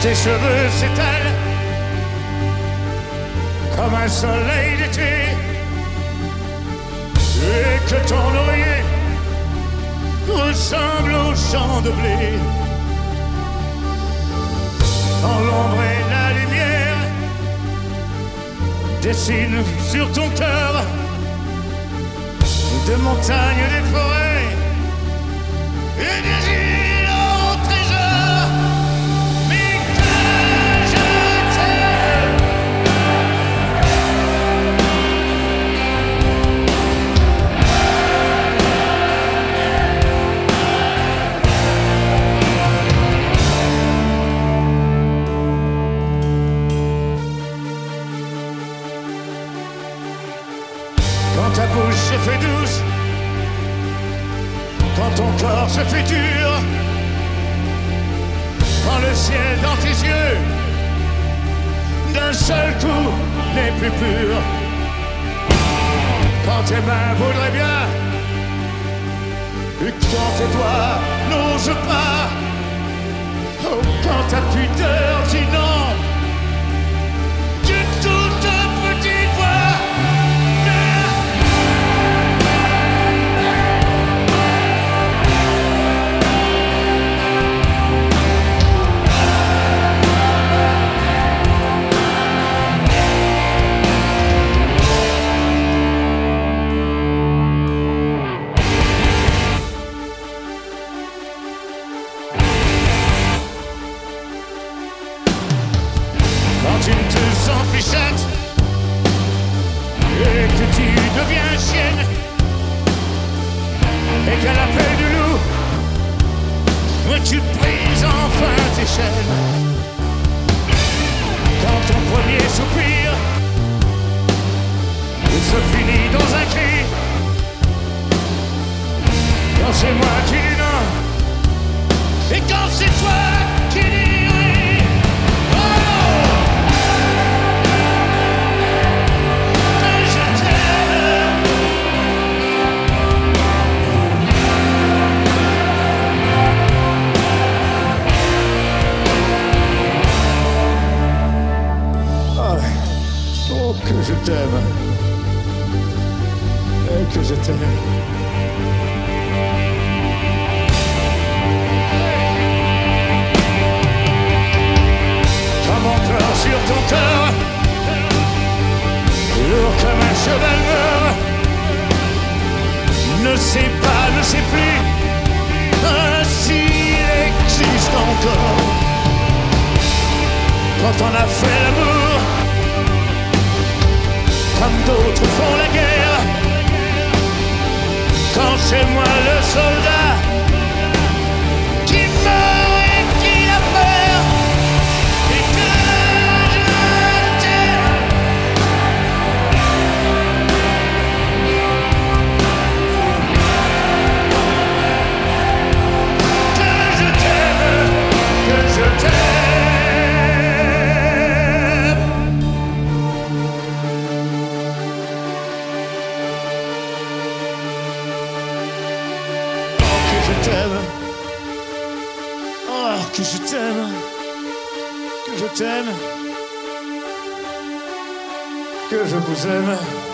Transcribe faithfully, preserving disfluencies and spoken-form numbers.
Tes cheveux s'étalent comme un soleil d'été, et que ton oreiller ressemble aux champs de blé. Quand l'ombre et la lumière dessinent sur ton cœur des montagnes, des forêts et des îles au trésor. Mais que je t'aime. Quand ta bouche se fait douce, quand ton corps se fait dur, quand le ciel dans tes yeux d'un seul coup n'est plus pur, quand tes mains voudraient bien et quand tes doigts n'osent pas, oh, quand ta pudeur dit non de toute petite voix. Quand tu ne te sens plus chatte et que tu deviens chienne et qu'à l'appel du loup tu brises enfin tes chaînes, quand ton premier soupir se finit dans un cri, quand c'est moi qui dis non et quand c'est toi qui dis oui. Oh, que je t'aime, et que je t'aime. Quand mon cœur sur ton cœur, lourd comme un cheval meurt, ne sait pas, ne sait plus ah, s'il existe encore. Quand on a fait l'amour comme d'autres font la guerre, quand c'est moi le soldat qui meurt et qui a peur, et que je t'aime. Que je t'aime, que je t'aime. Que je t'aime, oh que je t'aime, que je t'aime, que je vous aime.